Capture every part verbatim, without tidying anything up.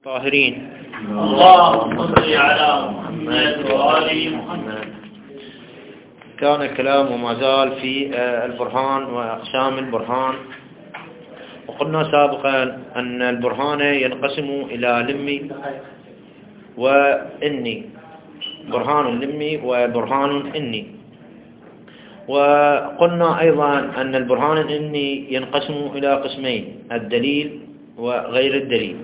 طاهرين. اللهم صل على محمد وآل محمد. كان الكلام وما زال في البرهان وأقسام البرهان، وقلنا سابقا أن البرهان ينقسم إلى لمي وإني، برهان لمي وبرهان إني. وقلنا أيضا أن البرهان الإني ينقسم إلى قسمين: الدليل وغير الدليل.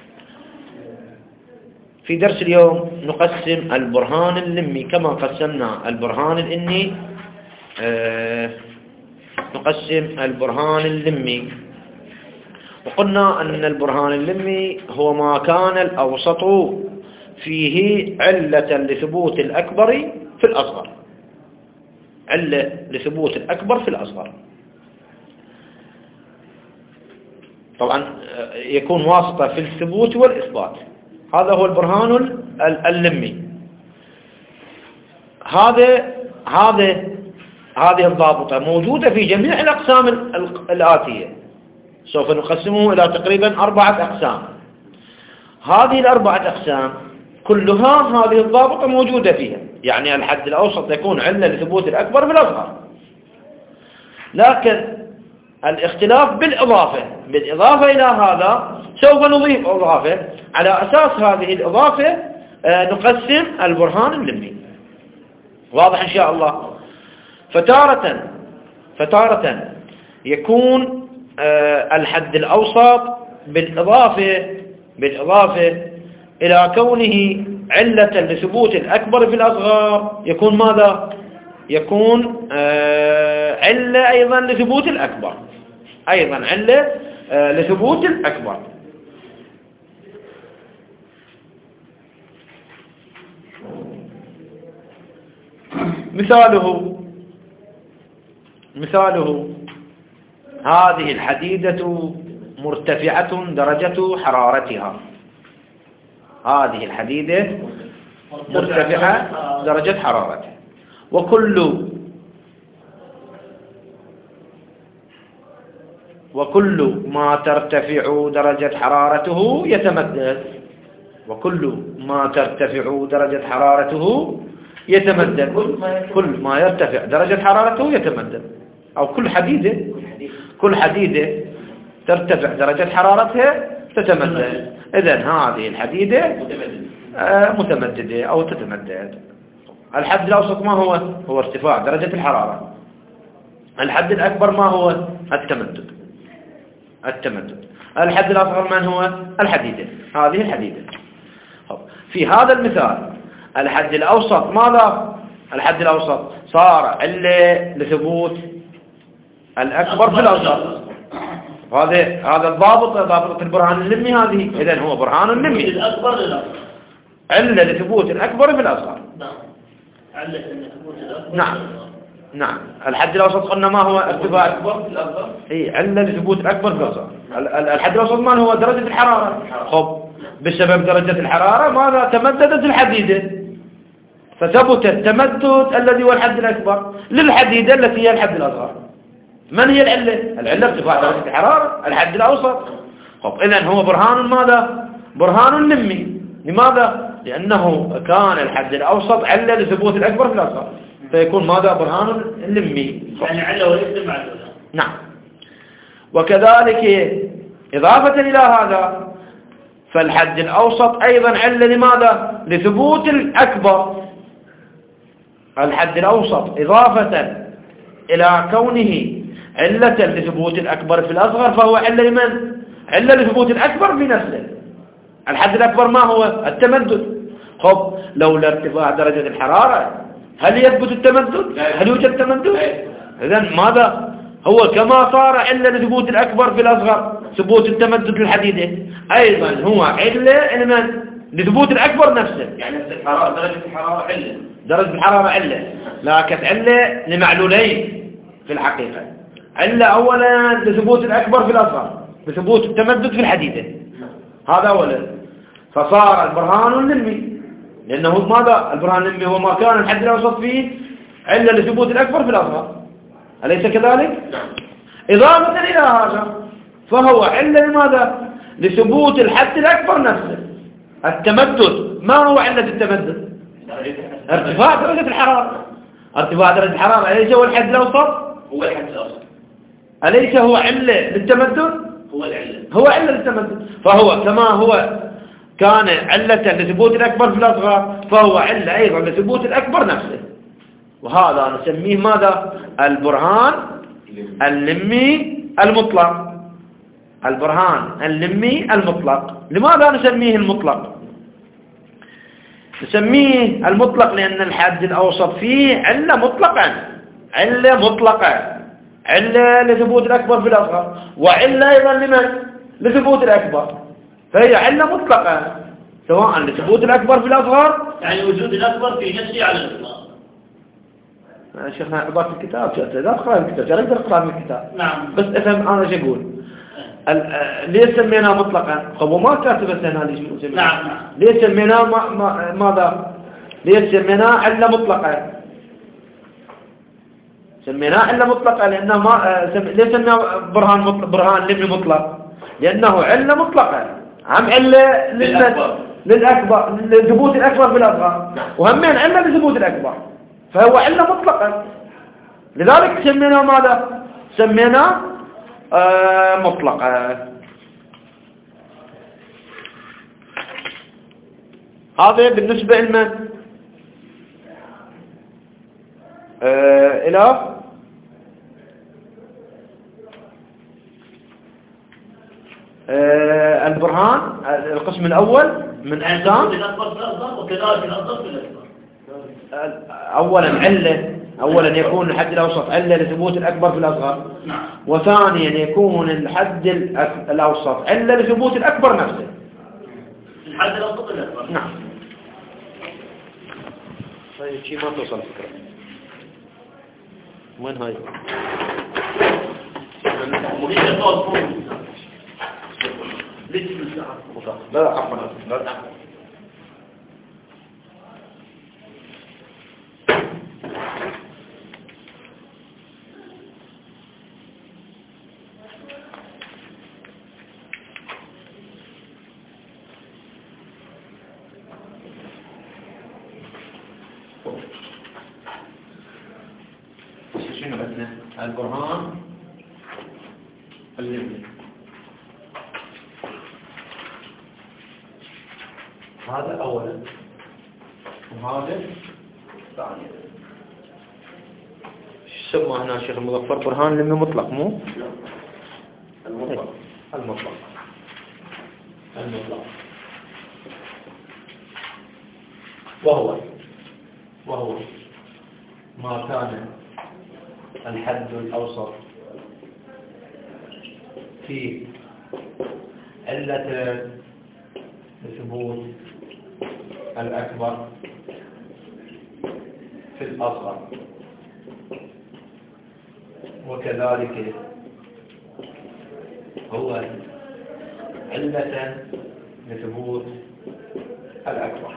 في درس اليوم نقسم البرهان اللمي كما قسمنا البرهان الإني. آه نقسم البرهان اللمي، وقلنا أن البرهان اللمي هو ما كان الأوسط فيه علة لثبوت الأكبر في الأصغر، علة لثبوت الأكبر في الأصغر. طبعا يكون واسطة في الثبوت والإثبات. هذا هو البرهان اللمي. هذا هذا هذه الضابطة موجودة في جميع الأقسام الآتية. سوف نقسمه إلى تقريبا أربعة أقسام. هذه الأربعة أقسام كلها هذه الضابطة موجودة فيها، يعني الحد الأوسط يكون علة لثبوت الأكبر في الأصغر، لكن الاختلاف بالإضافة. بالإضافة إلى هذا سوف نضيف إضافة، على أساس هذه الإضافة نقسم البرهان اللمي. واضح إن شاء الله؟ فتارة فتارة يكون الحد الأوسط بالإضافة بالإضافة إلى كونه علة لثبوت الأكبر في الأصغر يكون ماذا؟ يكون علة أيضا لثبوت الأكبر، أيضا علة لثبوت الأكبر. مثاله مثاله هذه الحديدة مرتفعة درجة حرارتها. هذه الحديدة مرتفعة درجة حرارتها، وكل وكل ما ترتفع درجة حرارته يتمدد. وكل ما ترتفع درجة حرارته يتمدد. كل ما يرتفع درجة حرارته يتمدد، أو كل حديدة كل حديدة ترتفع درجة حرارتها تتمدد. إذن هذه الحديدة متمددة أو تتمدد. الحد الأوسط ما هو؟ هو ارتفاع درجة الحرارة. الحد الأكبر ما هو؟ التمدد التمدد. الحد الأصغر من هو؟ الحديدة. هذه الحديدة. في هذا المثال الحد الأوسط ماذا؟ الحد الأوسط صار علة لثبوت الأكبر في الأصغر. هذا هذا الضابط، ضابطة البرهان اللمي هذه. إذن هو برهان اللمي الأكبر للأصغر، علة لثبوت الأكبر في الأصغر. نعم، علة لثبوت الأكبر. نعم نعم. الحد الأوسط قلنا ما هو؟ ارتفاع الأكبر في الأصغر. إيه، علة لثبوت الأكبر في الأصغر. الحد الأوسط ما هو؟ درجة الحرارة. خب، بسبب درجة الحرارة ماذا؟ تمددت الحديدة، فثبت التمدد الذي هو الحد الأكبر للحديدة التي هي الحد الأصغر. من هي العلة؟ العلة ارتفاع درجة الحرارة، الحد الأوسط. خب، إذن هو برهان ماذا؟ برهان لمي. لماذا؟ لأنه كان الحد الأوسط علة لثبوت الأكبر في الأصغر، فيكون ماذا؟ برهان لمي. يعني علة وليس معلولة. نعم. وكذلك إضافة إلى هذا فالحد الأوسط أيضا علة لماذا؟ لثبوت الأكبر. الحد الأوسط إضافة إلى كونه علة لثبوت الأكبر في الأصغر فهو علة لمن؟ علة لثبوت الأكبر في نفسه. الحد الأكبر ما هو؟ التمدد. خب، لولا ارتفاع درجة الحرارة هل يثبت التمدد؟ هل يوجد تمدد؟ إذن ماذا؟ هو كما صار علة لثبوت الأكبر في الأصغر ثبوت التمدد للحديدة، أيضا هو علة لمن؟ لثبوت الأكبر نفسه. يعني درجة الحرارة علة، درجة الحرارة علة، لكن علة لمعلولين في الحقيقة. علة أولا لثبوت الأكبر في الأصغر بثبوت التمدد في الحديدة، هذا أولا. فصار البرهان اللمي، لأنه ماذا؟ البرهان اللمي هو ما كان الحد الأوسط فيه علة لثبوت الأكبر في الأصغر، أليس كذلك؟ إضافة إلى هذا فهو علة لماذا؟ لثبوت الحد الأكبر نفسه. التمدد ما هو علة التمدد؟ ارتفاع درجة الحرارة. ارتفاع درجة الحرارة أليس هو الحد الأوسط؟ هو الحد الأوسط. أليس هو علة للتمدد؟ هو العلة. هو علة للتمدد. فهو كما هو كان علة لثبوت الأكبر في الأصغر فهو علة أيضا لثبوت الأكبر نفسه. وهذا نسميه ماذا؟ البرهان اللمي المطلق. البرهان اللمي المطلق. لماذا نسميه المطلق؟ نسميه المطلق لأن الحد الأوسط فيه علة مطلقا، علة مطلقة، علة لثبوت الأكبر في الأصغر، وعلة أيضا لمن؟ لثبوت الأكبر. فهي علة مطلقة سواء لثبوت الأكبر في الأصغر، يعني وجود الأكبر في نفسه على الإطلاق. شيخنا عبارة الكتاب لا تقرأ الكتاب، لا تقدر تقرأ من الكتاب. نعم. بس افهم أنا شو أقول. ليه سميناه مطلقا؟ هو ما كاتب هنا ليش سميناه. نعم نعم. ليه سميناه ما ما ماذا؟ ليه سميناه علة مطلقة؟ سميناه علة مطلقة لأنه ما سم... ليه سميناه برهان مطلق برهان لمي مطلق؟ لأنه علة مطلقة، عم علة للأكبر للأكبر لثبوت الأكبر في الأصغر، وهمين علة لثبوت الأكبر، فهو علة مطلقة. لذلك سميناه ماذا؟ سميناه آه مطلقة. هذا بالنسبة لمن؟ آه إلى آه البرهان القسم الأول من أحكام. أولا علة، أولا يكون الحد الأوسط علة لثبوت الأكبر في الأصغر. نعم. وثانيا يكون الحد الأوسط علة لثبوت الأكبر نفسه. الحد الأوسط الأكبر. نعم. طيب شيء ما توصل فكرة. وين هاي؟ ليش الطول فوق؟ ليش الساعة؟ لا لا عفوا لا لا. شنو عندنا؟ البرهان اللمي. هذا أولا وهذا ثانيا. شو سمى هنا شيخ المظفر؟ برهان لمي مطلق مو؟ المطلق. المطلق. المطلق. وهو وهو ما كان الحد الأوسط في علة ثبوت الأكبر في الأصغر، وكذلك هو علة لثبوت الأكبر.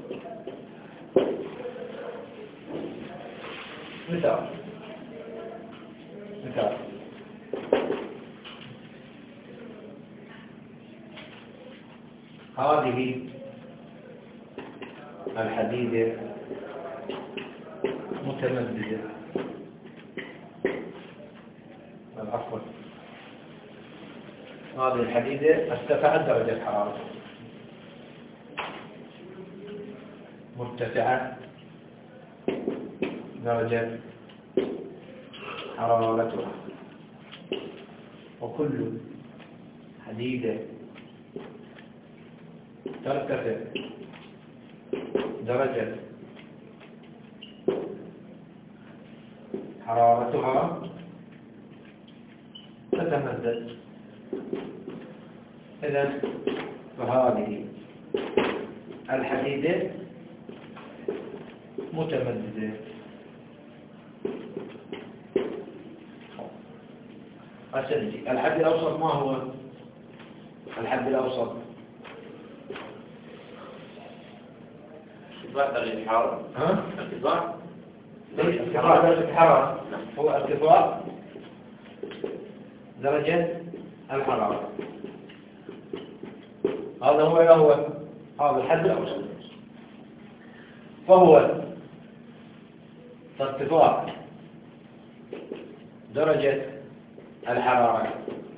مثال مثال هذه الحديدة متمددة، عفوا هذه الحديدة ارتفعت درجة حرارتها، مرتفعة درجة حرارتها، وكل حديدة ترتفع درجة حرارتها تتمدد. إذن فهذه الحديدة متمددة. أسألتي الحد الأوسط ما هو؟ الحد الأوسط ارتفاع درجة الحرارة. ها؟ ارتفاع ارتفاع درجة الحرارة هو ارتفاع درجة الحرارة. هذا هو هو هذا الحد الأوسط. فهو ارتفاع درجة الحرارة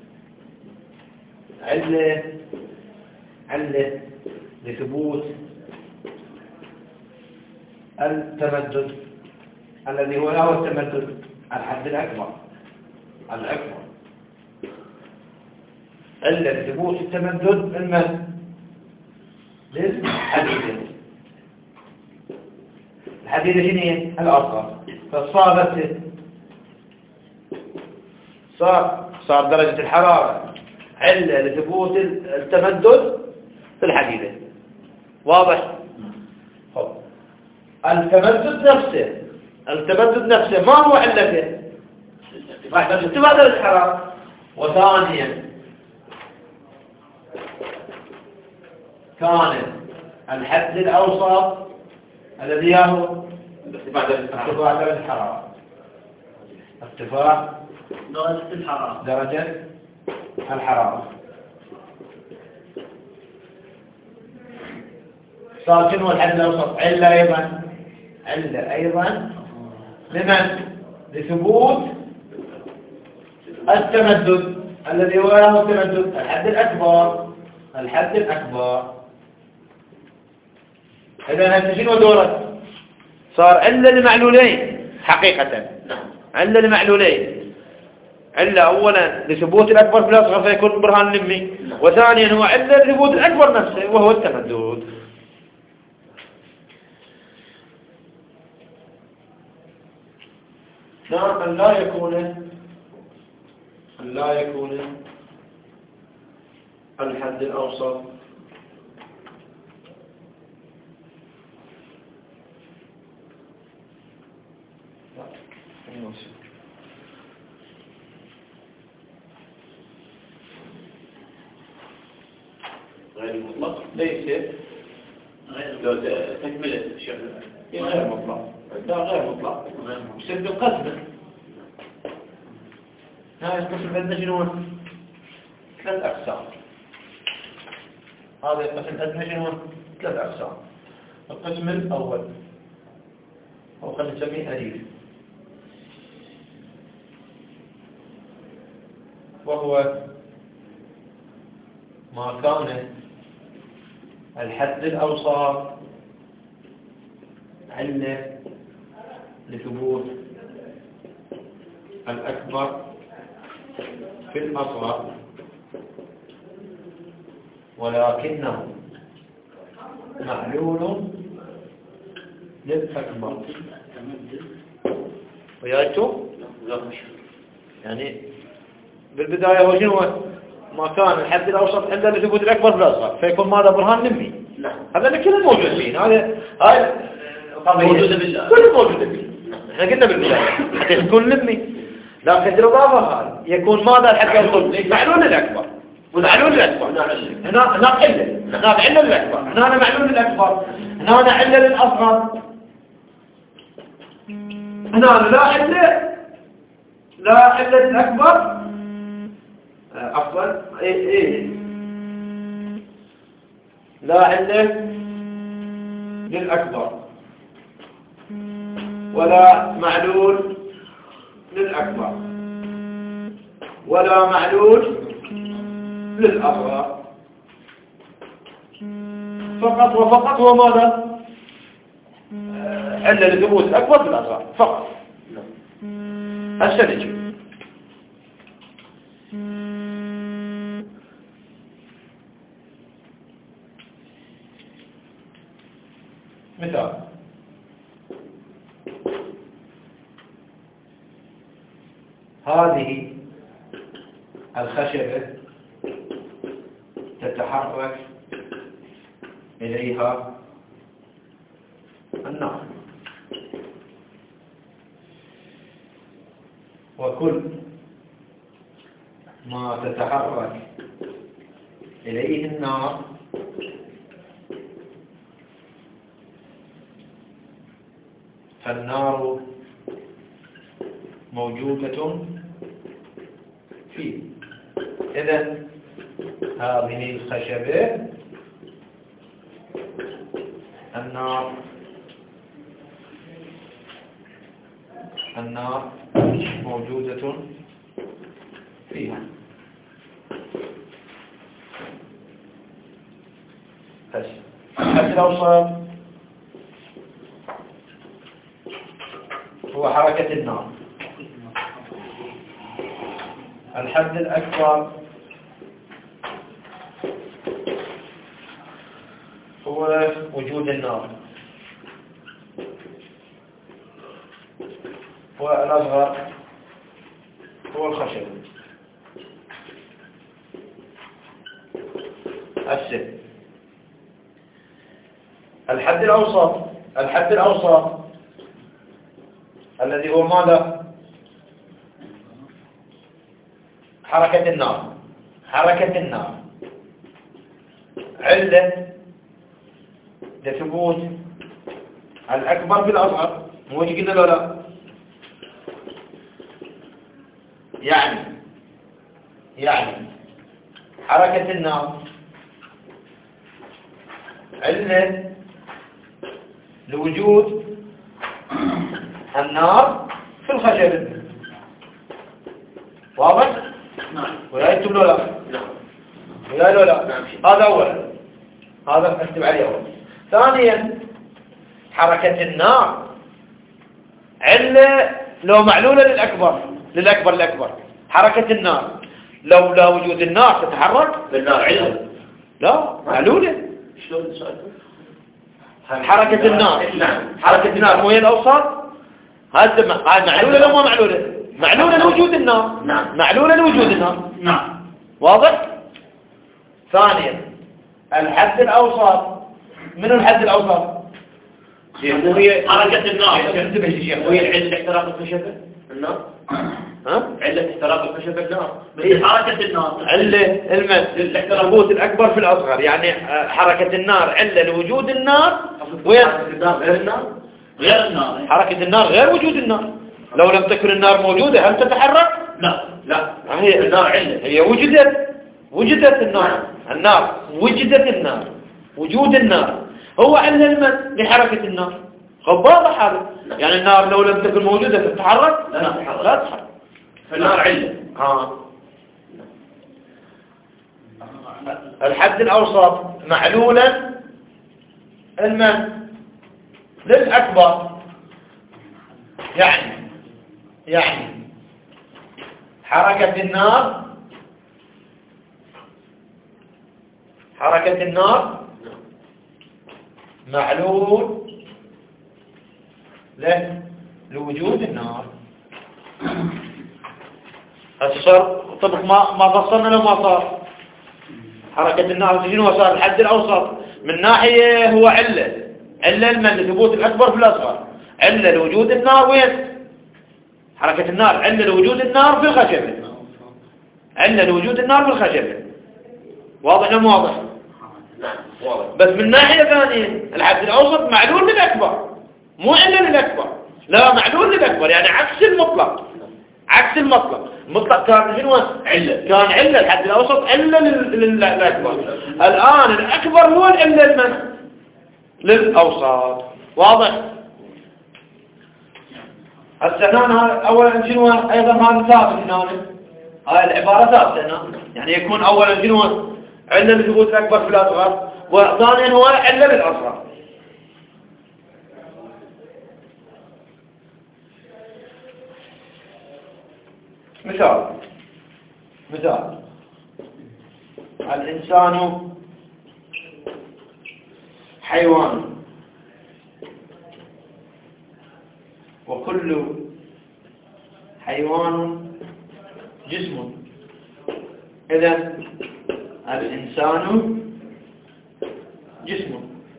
علة علة لثبوت التمدد الذي هو هو التمدد الحد الأكبر الأكبر علة لثبوت التمدد المد للحديدة. الحديدة شنو هي؟ الأصغر. فصارت صار صار درجة الحرارة علة لثبوت التمدد في الحديدة. واضح؟ طب. التمدد نفسه التمدد نفسه ما هو علته؟ ارتفاع درجة الحرارة. وثانيا كان الحد الأوسط الذي هو ارتفاع درجة الحرارة ارتفاع درجة الحرارة درجة الحرارة. صار شنو الحد الأوسط؟ علة أيضا علة أيضا لمن؟ لثبوت التمدد الذي هو التمدد الحد الأكبر الحد الأكبر. إذا أنت شنو دورك؟ صار علة لمعلولين حقيقة، علة لمعلولين. علة أولا لثبوت الأكبر في الأصغر فيكون برهان نمي، وثانيا هو علة لثبوت الأكبر نفسه وهو التمدد. نعم أن لا يكون أن لا يكون الحد الأوسط غير مطلق ليس غير تكملة الشيخ غير مطلق لا غير مطلق بسبب القسمة. هاي القسم عندنا شنو؟ ثلاث أقسام. هذا القسم عندنا شنو؟ ثلاث أقسام. القسم الأول هو قد نسميه أليف، وهو ما كان الحد الأوسط علة لثبوت الأكبر في الأصغر، ولكنه معلول للأكبر. ويايتو؟ يعني بالبداية هو شنو؟ ما كان الحد الأوسط علة لثبوت الأكبر في الأصغر فيكون ماذا؟ برهان نمي. هذا اللي كله موجود فيه. هذا هاي موجودة بالله كله موجود فيه. احنا قلنا بالبداية حتى يكون نمي، لكن الإضافة هذه يكون ماذا الحد الأوسط؟ معلول للأكبر ومعلول للأكبر. هنا هنا علة هنا علة للأكبر، هنا معلول للأكبر، هنا علة للأصغر. هنا لا علة لا علة للأكبر عفوا ايه ايه لا علة للأكبر ولا معلول للأكبر ولا معلول للأصغر. فقط وفقط هو ماذا؟ علة لثبوت الأكبر في الأصغر فقط. هسه نجي مثال. هذه الخشبة تتحرك إليها النار، وكل ما تتحرك إليه النار فالنار موجودة فيه. إذن هذه الخشبة النار النار موجودة فيها. الحد الأوسط هو حركة النار. الحد الأكبر هو وجود النار، والأصغر هو الخشب. السن. الحد الأوسط الحد الأوسط الذي هو ماذا؟ حركة النار. حركة النار علة لثبوت الأكبر في الأصغر. مو ايش قلنا له لا؟ يعني يعني حركة النار علة لوجود النار في الخشب. واضح؟ نعم. ولا يكتب له لا؟ نعم. ولا له لا؟ هذا أولا، هذا نكتب عليه أولا. ثانيا حركة النار علة لو معلولة للأكبر للأكبر الأكبر. حركة النار لو لا وجود النار تتحرك بالنار علة. لا معلولة. شلون السؤال؟ حركة النار. نعم. حركة النار مو هي الأوسط؟ هذا معلولة لو ما معلولة؟ معلولة لوجود النار. نعم. معلولة لوجود النار. نعم. واضح؟ ثانيا الحد الأوسط. من الحد الأوسط؟ وهي حركة النار. انتبه يا شيخ. وهي علة احتراق الخشبة النار. ها؟ علة احتراق الخشبة النار. مثل حركة النار. علة المد ثبوت الأكبر في الأصغر. يعني حركة النار علة لوجود النار. وين؟ حركة النار غير النار. غير النار. حركة النار غير وجود النار. لو لم تكن النار موجودة هل تتحرك؟ لا لا. هي النار علة. هي وجدت وجدت النار. النار وجدت النار. وجود النار هو علة المد لحركة النار. خب واضح هذا. يعني النار لو لم تكن موجودة تتحرك؟ لا تتحرك. لا تتحرك. النار علة. ها. الحد الأوسط معلولا المد للأكبر. يعني يعني حركة النار حركة النار معلول له لوجود النار. الصر طبق ما ما فصلنا لو ما صار. حركة النار شنو صار؟ الحد الأوسط من ناحية هو علة علة المن لثبوت الأكبر في الأصغر. علة لوجود النار وين؟ حركة النار علة لوجود النار في الخشبة. علة لوجود النار في الخشبة. واضح ولا مو واضح؟ نعم واضح. بس من ناحية ثانية الحد الأوسط معلول للأكبر مو علة للأكبر. لا معلول للأكبر يعني عكس المطلق. عكس المطلق. المطلق كان شنو؟ علة. كان علة. الحد الأوسط علة للأكبر. الآن الأكبر هو العلة المنع للأوسط. واضح؟ السنان أولا شنو أيضا هذا ثابت هنا. هاي العبارة ثابتة هنا. يعني يكون أولا شنو علة لثبوت الأكبر في الأصغر، وثانيا هو علة للأصغر. مثال مثال الإنسان حيوان، وكل حيوان جسم. إذا الإنسان جسم.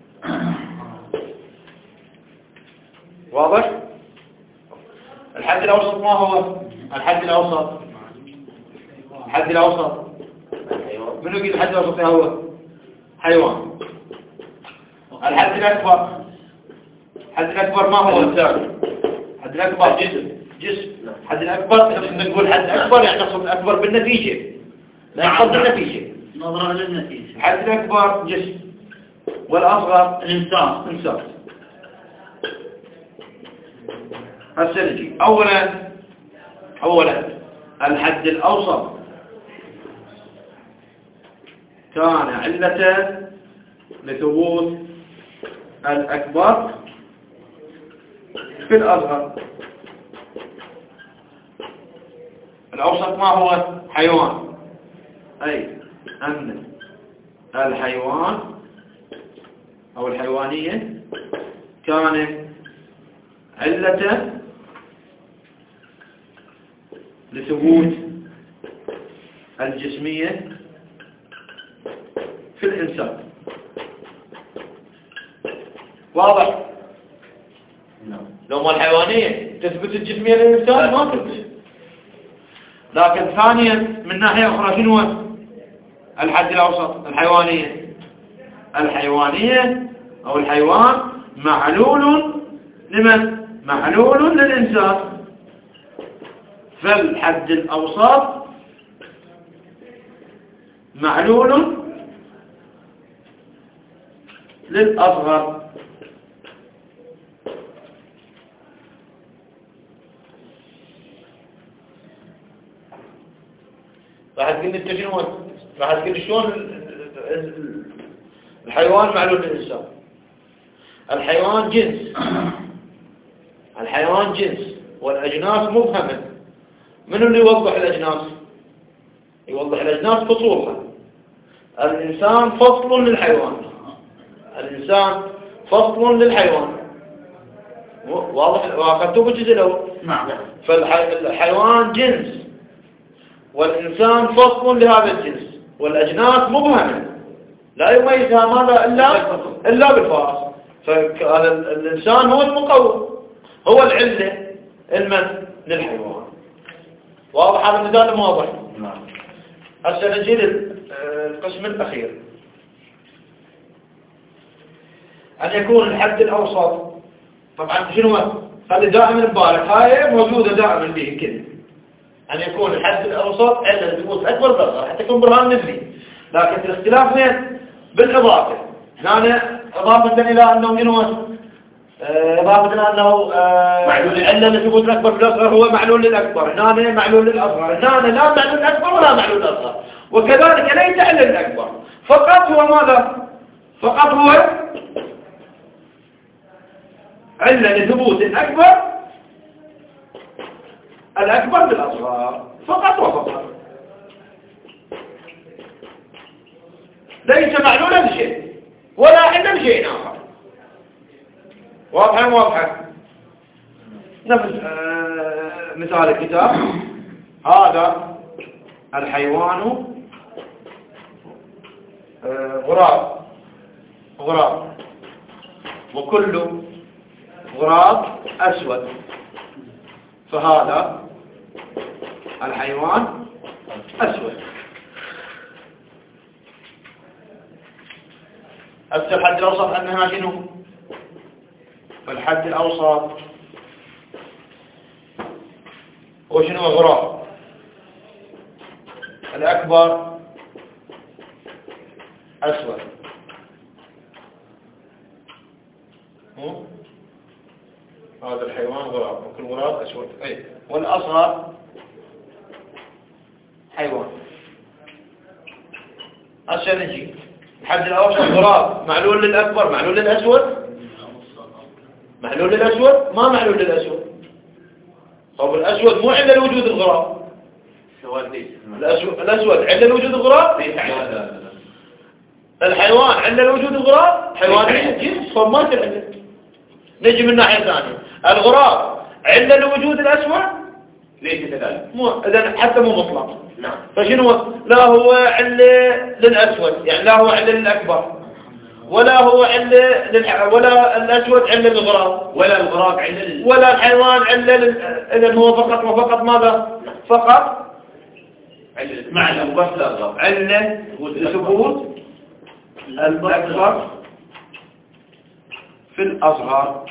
واضح؟ الحد الأوسط ما هو؟ الحد الأوسط الحد الأوسط منو يقول الحد الأوسط هو؟ حيوان. الحد الأكبر الحد الأكبر ما هو؟ الحد الأكبر جسم. جسم. الحد الأكبر نقول الحد الأكبر يعني نقصد الأكبر بالنتيجة، لا نقصد بالنتيجة. نظرا للنتيجة. الحد الأكبر جسم. والأصغر الإنسان. إنسان. هسه نجي أولا أولا الحد الأوسط كان علة لثبوت الأكبر في الأصغر. الأوسط ما هو؟ حيوان، أي أن الحيوان أو الحيوانية كانت علة لثبوت الجسمية في الإنسان. واضح؟ لو ما الحيوانية تثبت الجسمية للإنسان ما تثبت. لكن ثانيا من ناحية أخرى شنو الحد الأوسط؟ الحيوانية. الحيوانية أو الحيوان معلول لمن؟ معلول للإنسان. فالحد الأوسط معلول للأصغر. راح تقول لي انت شنو؟ راح تقول لي شلون الحيوان معلول للإنسان؟ الحيوان جنس، الحيوان جنس والأجناس مبهمة. من اللي يوضح الأجناس؟ يوضح الأجناس فصولها. الإنسان فصل للحيوان، الإنسان فصل للحيوان. واضح؟ واخذتوه بالجزء الأول. نعم. فالحيوان جنس والإنسان فصل لهذا الجنس والأجناس مبهمة لا يميزها ماذا إلا إلا بالفاصل. فالإنسان هو المقوم، هو العلة المن للحيوان. واضح هذا المثال؟ ما واضح؟ نعم. هسه نجي للقسم الأخير، أن يكون الحد الأوسط. طبعا شنو خلي دائما ببالك هاي موجودة دائما به كده، أن يكون الحد الأوسط علة لثبوت أكبر بالأصغر حتى يكون برهان نسبي. لكن الاختلاف وين؟ بالإضافة. هنا إضافة إلى أنه منه إضافة إلى أنه معلول علة لثبوت الأكبر في الأصغر هو معلول للأكبر، هنا معلول للأصغر، هنا لا معلول للأكبر ولا معلول للأصغر. وكذلك ليس علة للأكبر، فقط هو ماذا؟ فقط هو علة لثبوت الأكبر الأكبر بالأصغر فقط وفقط، ليس معلولا لشيء ولا علة لشيء آخر. واضحة واضحة؟ نفس آه مثال الكتاب، هذا الحيوان آه غراب، غراب وكل غراب أسود، فهذا الحيوان أسود. هسه الحد الأوسط أنها شنو؟ فالحد الأوسط هو شنو؟ غراب. الأكبر أسود، هذا الحيوان غراب وكل غراب أسود. أي والأصغر حيوان. هسه نجي الحد الأوسط غراب معلول للأكبر معلول للأسود، معلول للأسود ما معلول للأسود. طب الأسود مو علة لوجود الغراب، الأسود الأسود علة لوجود الغراب، الحيوان علة لوجود الغراب، حيوانية جنس فما تعلة. نجي من ناحية ثانية، الغراب علة لوجود الأسود ليس كذلك، مو إذا حتى مو مطلق. نعم. فشنو؟ لا هو علة للأسود، يعني لا هو علة للأكبر، ولا هو علة للح... ولا الأسود علة للغراب، ولا الغراب علة لل... ولا الحيوان علة لل... إذا هو فقط وفقط ماذا؟ فقط علة مع الأكبر علة لثبوت الأكبر في الأصغر.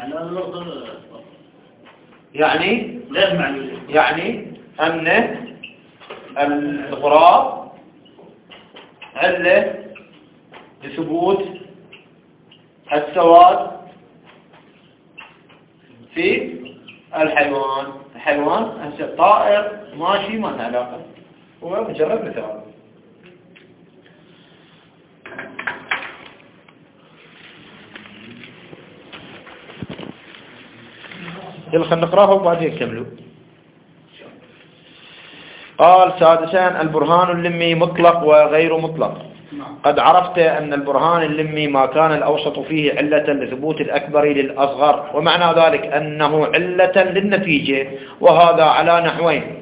يعني يعني أن الغراب علة لثبوت السواد في الحيوان. الحيوان هسه الطائر ماشي ما له علاقة، هو مجرد مثال. يلا خلينا نقراه وبعدين نكملوا. قال سادسا البرهان اللمي مطلق وغير مطلق. قد عرفت أن البرهان اللمي ما كان الأوسط فيه علة لثبوت الأكبر للأصغر، ومعنى ذلك أنه علة للنتيجة، وهذا على نحوين.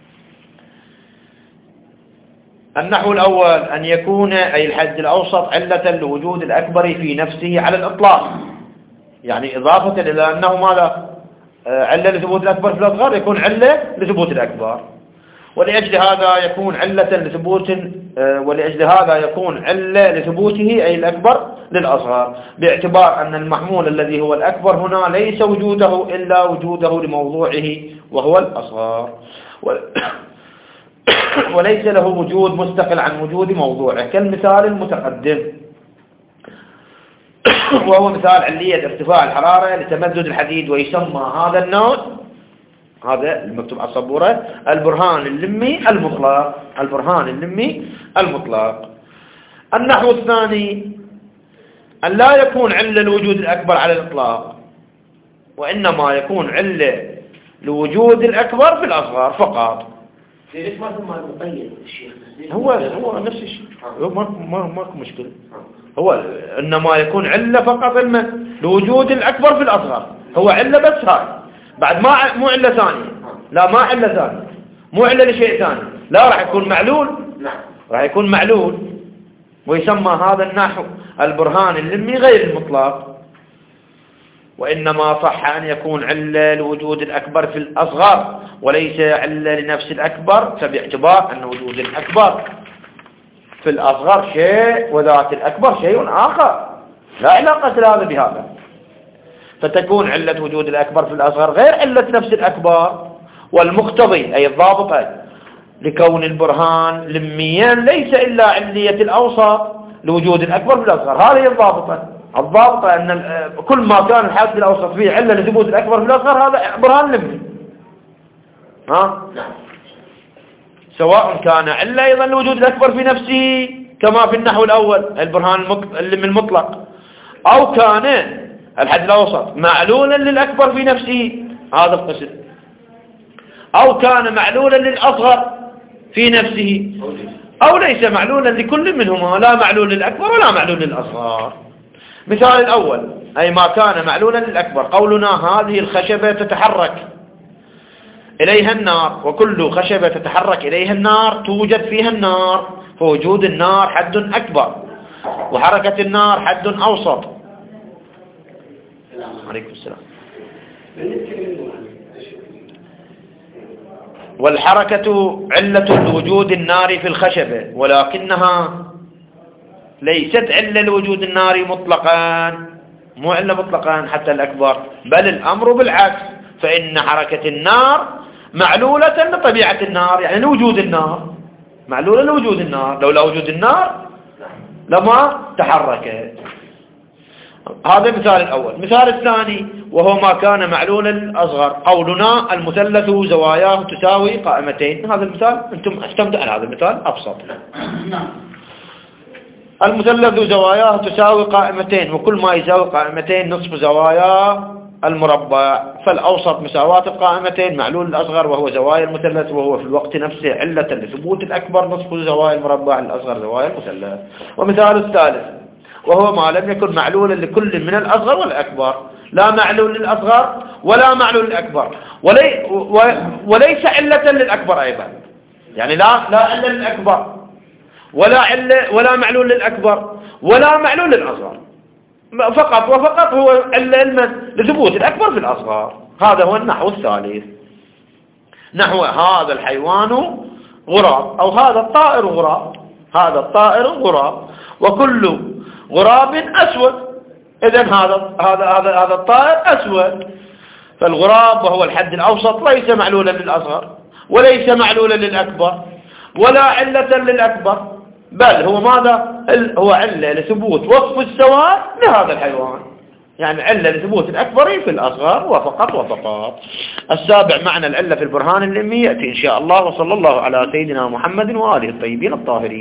النحو الأول أن يكون أي الحد الأوسط علة لوجود الأكبر في نفسه على الإطلاق، يعني إضافة إلى أنه ماذا علة لثبوت الأكبر في الأصغر يكون علة لثبوت الأكبر، ولأجل هذا يكون علة لثبوت ولأجل هذا يكون علة لثبوته أي الأكبر للأصغر، باعتبار أن المحمول الذي هو الأكبر هنا ليس وجوده إلا وجوده لموضوعه وهو الأصغر، وليس له وجود مستقل عن وجود موضوعه، كالمثال المتقدم، وهو مثال علية ارتفاع الحرارة لتمدد الحديد، ويسمى هذا النوع، هذا المكتوب على السبورة، البرهان اللمي المطلق. البرهان اللمي المطلق. النحو الثاني أن لا يكون علة لوجود الأكبر على الإطلاق، وإنما يكون علة لوجود الأكبر في الأصغر فقط. ليش ما ثم المقيد الشيخ؟ هو هو نفس الشيء، هو ما ما ماكو مشكلة. هو إنما يكون علة فقط إما لوجود الأكبر في الأصغر، هو علة بس هاي، بعد ما مو علة ثانية، لا ما علة ثانية، مو علة لشيء ثاني، لا راح يكون معلول، راح يكون معلول، ويسمى هذا النحو البرهان اللمي غير المطلق. وإنما صح أن يكون علة لوجود الأكبر في الأصغر وليس علة لنفس الأكبر، فباعتبار أن وجود الأكبر في الأصغر شيء وذات الأكبر شيء آخر لا علاقة له بهذا، فتكون علة وجود الأكبر في الأصغر غير علة نفس الأكبر. والمقتضي أي الضابطة لكون البرهان لميا ليس إلا علية الأوسط لوجود الأكبر في الأصغر، هذه الضابطة. الضابطة أن كل ما كان الحد الأوسط فيه علة لثبوت الأكبر في الأصغر هذا برهان لمي، ها؟ سواء كان علة أيضا لوجود الأكبر في نفسه كما في النحو الأول البرهان اللمي المطلق، أو كان الحد الأوسط معلولا للأكبر في نفسه، هذا القسم، أو كان معلولا للأصغر في نفسه، أو ليس معلولا لكل منهما، لا معلول للأكبر ولا معلول للأصغر. مثال الأول أي ما كان معلولا للأكبر، قولنا هذه الخشبة تتحرك إليها النار، وكل خشبة تتحرك إليها النار توجد فيها النار، فوجود النار حد أكبر، وحركة النار حد أوسط. عليكم السلام. والحركة علة لوجود النار في الخشبة، ولكنها ليست علة لوجود النار مطلقا، مو علة مطلقا حتى الأكبر، بل الأمر بالعكس، فإن حركة النار معلولة لطبيعة النار، يعني لوجود النار، معلولة لوجود النار، لولا وجود النار لما تحركت. هذا المثال الأول. مثال الثاني وهو ما كان معلولا للأصغر، قولنا المثلث زواياه تساوي قائمتين. هذا المثال أنتم اعتمدوا على هذا المثال أبسط. المثلث زواياه تساوي قائمتين، وكل ما يساوي قائمتين نصف زوايا المربع، فالأوسط مساواة القائمتين معلول الأصغر وهو زوايا المثلث، وهو في الوقت نفسه علة لثبوت الأكبر نصف زوايا المربع، الأصغر زوايا المثلث. ومثال الثالث وهو ما لم يكن معلولا لكل من الأصغر والأكبر، لا معلول للأصغر ولا معلول للأكبر، ولي وليس علة للأكبر أيضا، يعني لا لا علة للأكبر ولا علة ولا معلول للأكبر ولا معلول للأصغر، فقط وفقط هو علة لثبوت الأكبر في الأصغر. هذا هو النحو الثالث. نحو هذا الحيوان غراب، أو هذا الطائر غراب، هذا الطائر غراب، وكل غراب أسود، إذن هذا هذا هذا هذا الطائر أسود. فالغراب وهو الحد الأوسط ليس معلولا للأصغر وليس معلولا للأكبر ولا علة للأكبر، بل هو ماذا؟ هو علة لثبوت وصف السواد لهذا الحيوان، يعني علة لثبوت الأكبر في الأصغر وفقط وفقط. السابع معنى العلة في البرهان اللمي يأتي إن شاء الله. وصلى الله على سيدنا محمد وآله الطيبين الطاهرين.